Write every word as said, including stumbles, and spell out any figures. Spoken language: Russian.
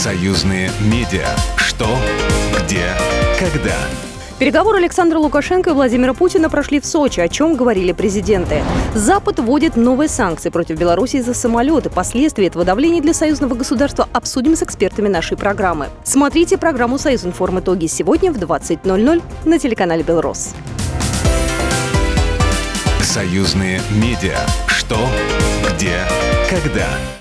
Союзные медиа. Что, где, когда. Переговоры Александра Лукашенко и Владимира Путина прошли в Сочи, о чем говорили президенты. Запад вводит новые санкции против Беларуси за самолеты. Последствия этого давления для союзного государства обсудим с экспертами нашей программы. Смотрите программу «Союзинформ. Итоги» сегодня в двадцать ноль ноль на телеканале «Белрос». Союзные медиа. Что, где, когда.